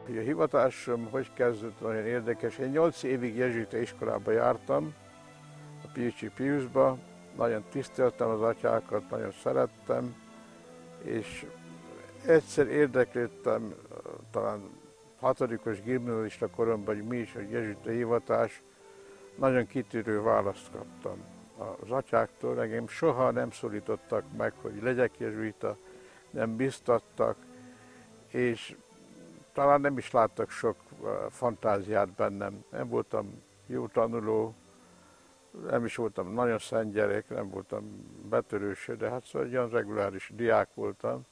A hivatásom hogy kezdődött, nagyon érdekes. Én 8 évig jezsuita iskolába jártam, a Pircsi Piusba. Nagyon tiszteltem az atyákat, nagyon szerettem, és egyszer érdeklődtem, talán 6. gimnazista koromban, hogy mi is a jezsuita hivatás. Nagyon kitűrő választ kaptam az atyáktól. Engem soha nem szólítottak meg, hogy legyek jezsuita, nem biztattak, és talán nem is láttak sok fantáziát bennem. Nem voltam jó tanuló, nem is voltam nagyon szent gyerek, nem voltam betörős, de hát szóval egy olyan reguláris diák voltam.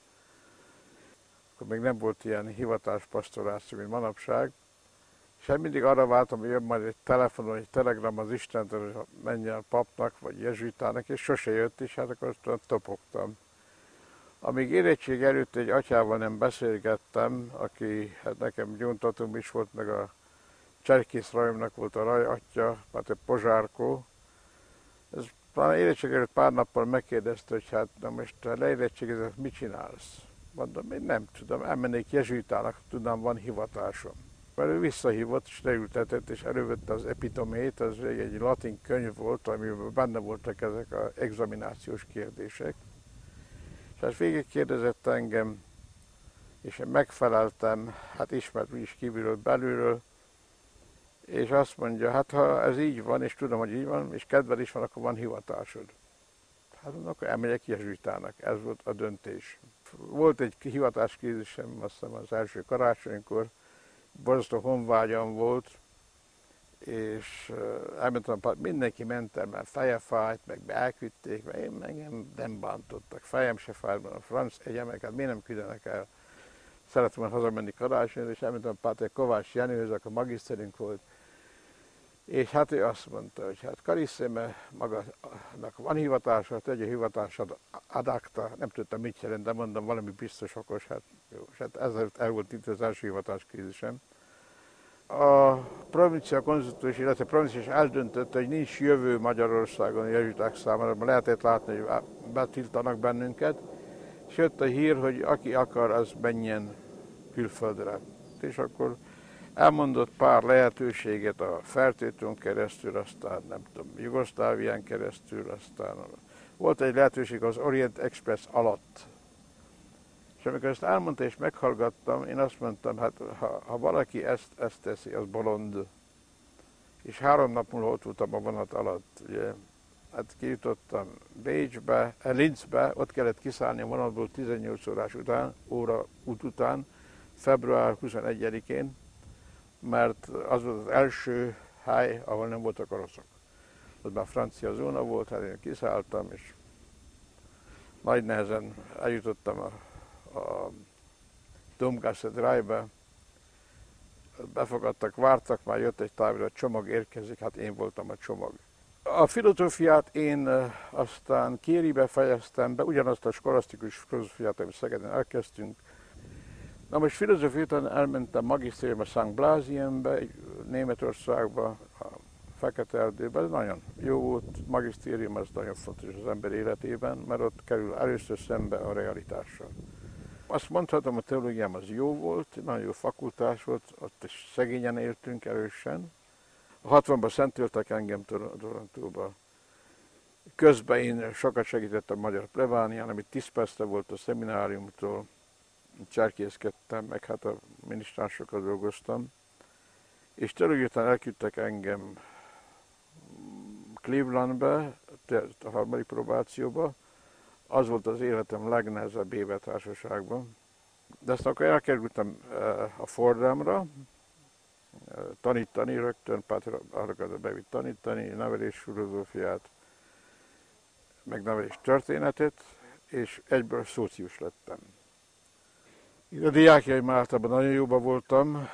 Akkor még nem volt ilyen hivatáspastoráció, mint manapság. És hát mindig arra vártam, hogy jön majd egy telefonon, egy telegram az Istentől, hogy menjen papnak, vagy jezsuitának, és sose jött, és hát akkor topogtam. Amíg érettség előtt egy atyával nem beszélgettem, aki hát nekem gyóntatom is volt, meg a Cserkész Rajomnak volt a rajatya, Páter Pozsárkó. Ez talán érettség előtt pár nappal megkérdezte, hogy hát na most ha leérettségezett, mit csinálsz? Mondom, én nem tudom, elmennék jezsuitának, tudnám, van hivatásom. Mert ő visszahívott, és leültetett, és elővette az epitomét, az egy latin könyv volt, amiben benne voltak ezek az examinációs kérdések. És hát végig kérdezett engem, és én megfeleltem, hát ismert is kívülről, belülről, és azt mondja, hát ha ez így van, és tudom, hogy így van, és kedved is van, akkor van hivatásod. Hát mondom, akkor elmegyek jezsuitának, ez volt a döntés. Volt egy hivatáskrízisem, azt hiszem az első karácsonykor, borzasztó honvágyam volt, és elmentem, mindenki ment el, mert feje fájt, meg elküldték, mert én engem nem bántottak, fejem se fájt, a franc egyemeket miért nem küldenek el. Szerettem volna hazamenni karácsonyra, és elmentem Páter Kovács Jenőhöz, akkor magiszterünk volt, és hát ő azt mondta, hogy hát Carissime, magának van hivatása, tegye hivatásod ad acta, nem tudtam mit jelent, de mondom, valami biztos okos, hát jó, és hát ezzel el volt itt az első hivatáskrízisem. A provincia konzultus, illetve provincia is eldöntötte, hogy nincs jövő Magyarországon a jezsuiták számára, mert lehetett látni, hogy betiltanak bennünket, és jött a hír, hogy aki akar, az menjen külföldre. És akkor elmondott pár lehetőséget a Fertőtön keresztül, aztán nem tudom, Jugoszlávián keresztül, aztán volt egy lehetőség az Orient Express alatt. És amikor ezt elmondta és meghallgattam, én azt mondtam, hát ha valaki ezt teszi, az bolond. És 3 nap múlva ott voltam a vonat alatt, ugye. Hát kijutottam Bécsbe, Linzbe, ott kellett kiszállni a vonatból 18 órás út után, február 21-én, mert az volt az első hely, ahol nem voltak oroszok. Az már francia zóna volt, hát én kiszálltam, és nagy nehezen eljutottam a Domgasse Drájbe. Befogadtak, vártak, már jött egy távirati, a csomag érkezik, hát én voltam a csomag. A filozófiát én aztán Kéribe fejeztem be, ugyanazt a skolasztikus filozófiát, amit Szegeden elkezdtünk. Na most filozófia után elmentem magisztériumba Szent Blázienbe, Németországba, a Fekete-Erdőben. Ez nagyon jó volt, magisztérium, ez nagyon fontos az ember életében, mert ott kerül először szembe a realitással. Azt mondhatom, a teológiám az jó volt, nagyon jó fakultás volt, ott is szegényen éltünk erősen. A 60-ban szentültek engem Torontóba. Közben én sokat segítettem a Magyar Plebánián, ami 10 percre volt a szemináriumtól. Cserkészkedtem, meg hát a minisztránsokkal dolgoztam. És teológia után elküldtek engem Clevelandbe, a 3. próbációba. Az volt az életem legnehezebb éve társaságban. De aztán akkor elkerültem a Fordhamra, tanítani rögtön, Páter arra bevitt tanítani, nevelésfilozófiát, meg nevelés történetet, és egyből szócius lettem. A diákjaim általában nagyon jóban voltam,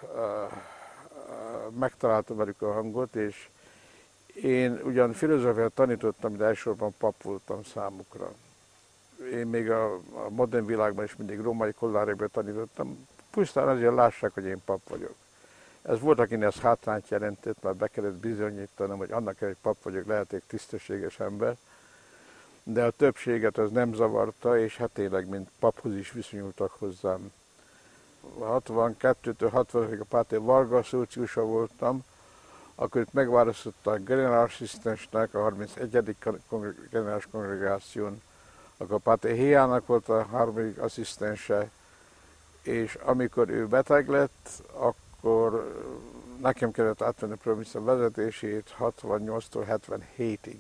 megtaláltam velük a hangot, és én ugyan filozófiát tanítottam, de elsősorban pap voltam számukra. Én még a modern világban is mindig római kollárekben tanítottam, pusztán azért lássák, hogy én pap vagyok. Ez volt, akinek ez hátrányt jelentett, mert be kellett bizonyítanom, hogy annak, hogy pap vagyok, lehetek tisztességes ember, de a többséget az nem zavarta, és hát tényleg, mint paphoz is viszonyultak hozzám 62-től 60-ig a Páté Varga szociusa voltam, akkor itt megválasztották generálasszisztensnek a 31. generális kongregáción, akkor Páté Héjának volt a 3. asszisztense, és amikor ő beteg lett, akkor nekem kellett átvenni a provincia vezetését 68-tól 77-ig.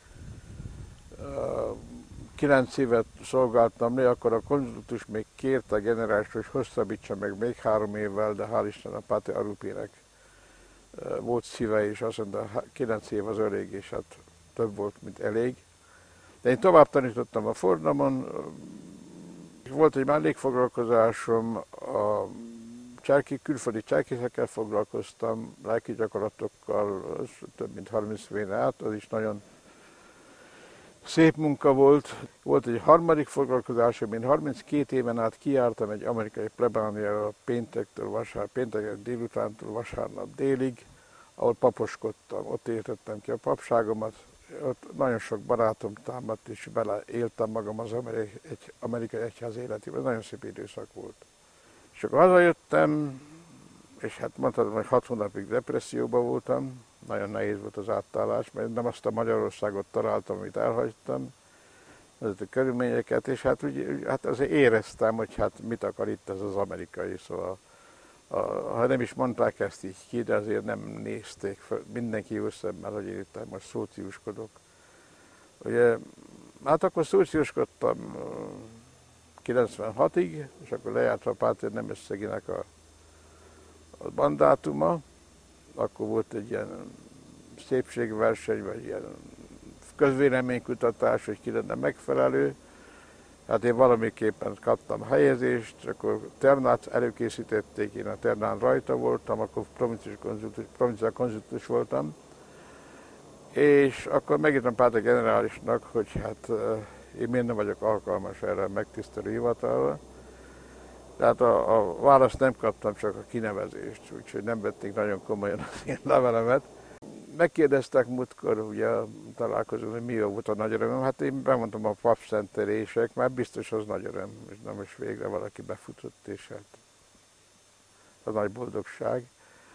9 évet szolgáltam le, akkor a konzultus még kérte a generális, hogy hosszabbítsa meg még 3 évvel, de hál' Isten a Páté Arupinek volt szíve, és azt mondta, 9 év az elég, és hát több volt, mint elég. De én tovább tanítottam a Fordnamon, volt egy mellékfoglalkozásom, a külföldi cserkészekkel foglalkoztam, lelki gyakorlatokkal, több mint 30 éve át, az is nagyon szép munka volt. Volt egy harmadik foglalkozásom, én 32 éven át kijártam egy amerikai plebániára pénteken délutántól vasárnap délig, ahol paposkodtam, ott értettem ki a papságomat, ott nagyon sok barátom támadt, és bele éltem magam az amerikai egyház életében, nagyon szép időszak volt. És akkor hazajöttem, és hát mondhatom, hogy 6 hónapig depresszióban voltam, nagyon nehéz volt az átállás, mert nem azt a Magyarországot találtam, amit elhagytam, ezeket a körülményeket, és hát, hát azért éreztem, hogy hát mit akar itt ez az amerikai, szóval ha nem is mondták ezt így ki, de azért nem nézték fel, mindenki jó szemmel, hogy én itt most szóciuskodok. Ugye, hát akkor szóciuskodtam 96-ig, és akkor lejárt a Páté Nemesszeginek a mandátuma, akkor volt egy ilyen szépségverseny, vagy ilyen közvéleménykutatás, hogy ki lenne megfelelő. Hát én valamiképpen kaptam helyezést, akkor Ternát előkészítették, én a Ternán rajta voltam, akkor provinciál konzultus voltam. És akkor megírtam Páté generálisnak, hogy hát én miért nem vagyok alkalmas erre a megtisztelő hivatalra. Tehát a választ nem kaptam, csak a kinevezést, úgyhogy nem vették nagyon komolyan az én levelemet. Megkérdeztek múltkor, ugye találkozón, hogy mi volt a nagy öröm. Hát én bemondtam a papszentelések, mert biztos az nagy öröm, és nem is végre valaki befutott, és hát az nagy boldogság.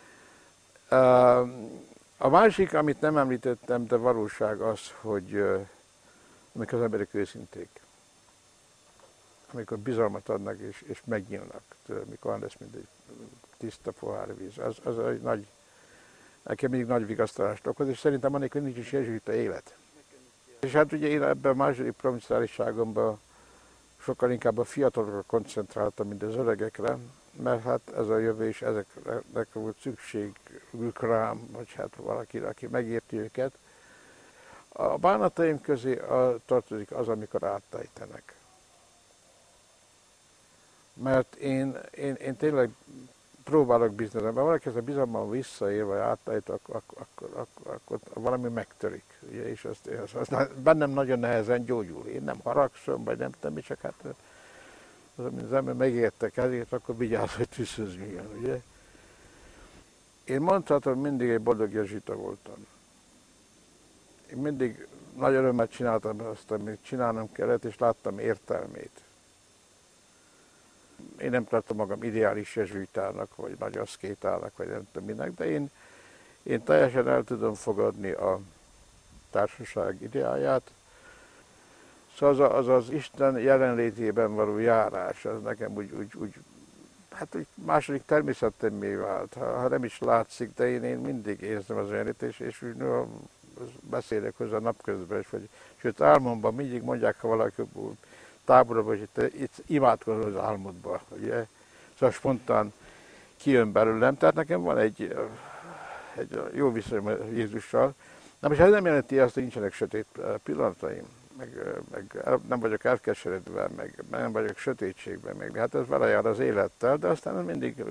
A másik, amit nem említettem, de valóság az, hogy amikor az emberek őszinték, amikor bizalmat adnak és megnyílnak, amikor van lesz, mint egy tiszta pohár víz, az egy nagy, nekem mindig nagy vigasztalást okoz, és szerintem annélkül nincs is jezsuita élet. És hát ugye én ebben a második provinciálisságomban sokkal inkább a fiatalokra koncentráltam, mint az öregekre, mert hát ez a jövő, és ezeknek volt szükségük rám, vagy hát valakire, aki megérti őket. A bánataim közé tartozik az, amikor áttejtenek. Mert én tényleg próbálok bízni, mert valaki ez a bizalmam visszaér, vagy átállít, akkor valami megtörik. Ugye, és azt bennem nagyon nehezen gyógyul. Én nem haragszom, vagy nem tudom, csak hát az ember megértek ezért, akkor vigyázz, hogy tüsszözüljön, ugye. Én mondhatom, mindig egy boldog jezsuita voltam. Én mindig nagy örömmel csináltam azt, amit csinálnom kellett, és láttam értelmét. Én nem tartom magam ideális jezsuitának, vagy nagy aszkétának, vagy nem tudom minek, de én teljesen el tudom fogadni a társaság ideáját. Szóval az Isten jelenlétében való járás, az nekem úgy második természetemmé vált. Ha nem is látszik, de én mindig érzem az jelenlét, és úgy beszélek hozzá napközben, sőt álmomban mindig mondják, ha valaki táborban, hogy itt imádkozol az álmodba, ugye? Szóval spontán kijön belőlem, tehát nekem van egy jó viszonyom Jézussal. Na most ez nem jelenti azt, hogy nincsenek sötét pillanataim, meg nem vagyok elkeseredve, meg nem vagyok sötétségben, meg hát ez vele jár az élettel, de aztán mindig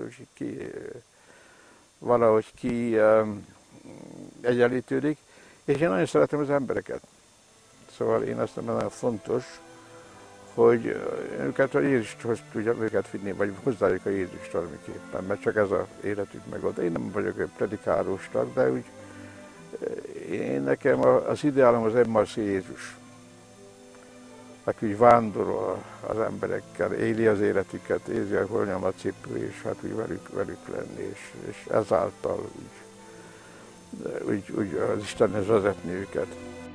valahogy egyenlítődik, és én nagyon szeretem az embereket. Szóval én azt mondom, nagyon fontos, hogy őket a Jézushoz tudjam őket vinni, vagy hozzájuk a Jézust valamiképpen, mert csak ez az életük megold. Én nem vagyok egy predikálós tag, de úgy nekem az ideálom az Emmauszi Jézus. aki úgy vándorol az emberekkel, éli az életüket, érzi, hogy hol nyom a cipő, és hát úgy velük lenni, és ezáltal úgy az Istenhez vezetni őket.